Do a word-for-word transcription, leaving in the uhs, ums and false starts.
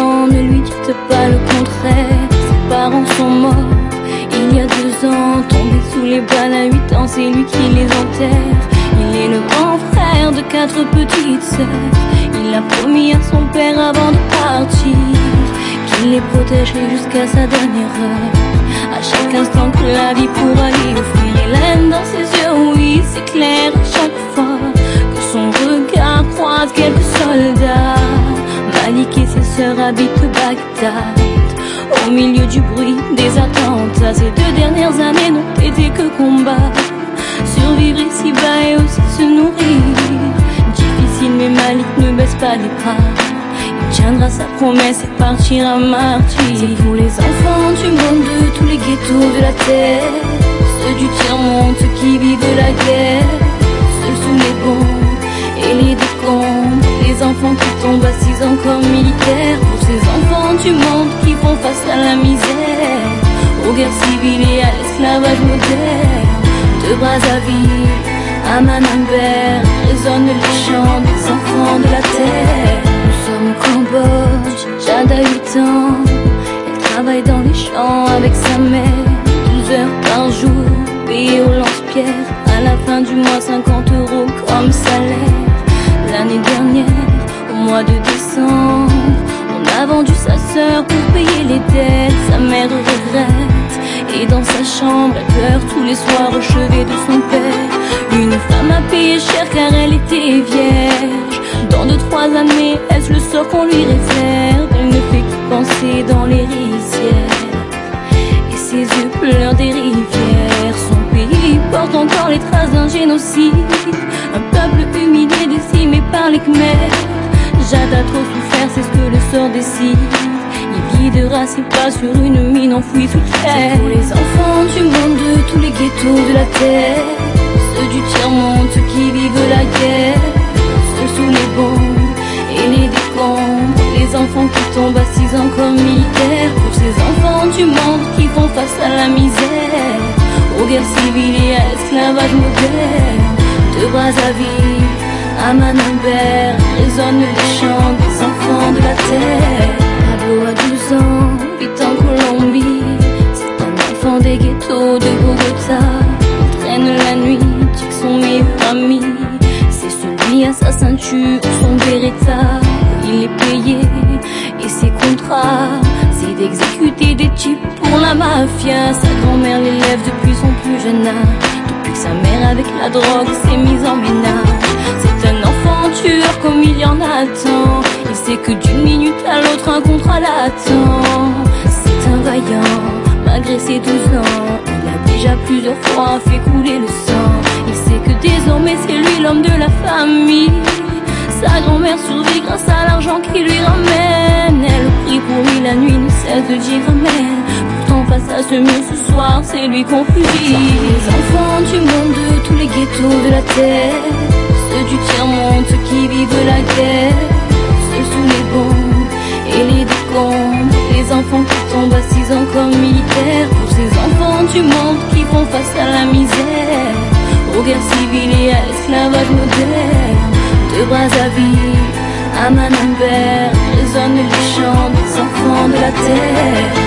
enfants, ne lui dites pas le contraire. Ses parents sont morts il y a deux ans, tombés sous les balles à huit ans, c'est lui qui les enterre. Il est le grand frère de quatre petites sœurs. Il a promis à son père avant de partir qu'il les protégerait jusqu'à sa dernière heure. À chaque instant que la vie pourra lui offrir, et l'aine dans ses yeux, oui c'est clair. À chaque fois que son regard croise quelques soldats, Malik et ses sœurs habitent Bagdad. Au milieu du bruit des attentats, ces deux dernières années n'ont été que combat. Survivre ici-bas et aussi se nourrir, difficile mais Malik ne baisse pas les bras. Il tiendra sa promesse et partira martyr. C'est pour les enfants du monde, de tous les ghettos de la terre, ceux du tiers-monde, ceux qui vivent la guerre, seuls sous les bombes et les décombres, les enfants qui tombent assis encore militaires. Pour ces enfants du monde qui font face à la misère, aux guerres civiles et à l'esclavage moderne. De Brazzaville à Manambert résonnent les chants des enfants de la terre. Nous sommes au Cambodge, Jade a huit ans. Elle travaille dans les champs avec sa mère, douze heures par jour, payée au lance-pierre. À la fin du mois, cinquante euros comme salaire. L'année dernière, au mois de décembre, on a vendu sa sœur pour payer les dettes. Sa mère regrette, et dans sa chambre, elle pleure tous les soirs au chevet de son père. Une femme a payé cher car elle était vierge. Dans deux, trois années, est-ce le sort qu'on lui réserve? Elle ne fait que penser dans les rizières, et ses yeux pleurent des rivières. Son pays porte encore les traces d'un génocide, un peuple humilié, décimé par les Khmers. Jade a trop souffert, c'est ce que le sort décide. Il guidera ses pas sur une mine enfouie sous terre. C'est pour les enfants du monde, de tous les ghettos de la terre, ceux du tiers-monde, ceux qui vivent la guerre, ceux sous les bombes et les décombres, les enfants qui tombent assis encore militaires. Pour ces enfants du monde qui font face à la misère, aux guerres civiles et à l'esclavage moderne. De Brazzaville à Manambert résonnent les chants des enfants de la terre. Pablo a douze ans, vit en Colombie, c'est un enfant des ghettos de Bogota. Il traîne la nuit, dit que son meilleur ami, c'est celui à sa ceinture, son Beretta. Il est payé et ses contrats, c'est d'exécuter des types pour la mafia. Sa grand-mère l'élève depuis son plus jeune âge, depuis que sa mère avec la drogue s'est mise en ménage. C'est un enfant tueur comme il y en a tant. Il sait que d'une minute à l'autre un contrat l'attend. C'est un vaillant, malgré ses douze ans. Il a déjà plusieurs fois fait couler le sang. Il sait que désormais c'est lui l'homme de la famille. Sa grand-mère survit grâce à l'argent qu'il lui ramène. Elle prie pour lui la nuit, ne cesse de dire amen. Pourtant face à ce mur ce soir, c'est lui qu'on fuit. Les enfants du monde, de tous les ghettos de la terre, ceux du tiers-monde, ceux qui vivent la guerre, ceux sous les bombes et les décombres, les enfants qui tombent assis encore militaires. Pour ces enfants du monde qui font face à la misère, aux guerres civiles et à l'esclavage moderne. De Brazzaville à Manambert résonnent les chants des enfants de la terre.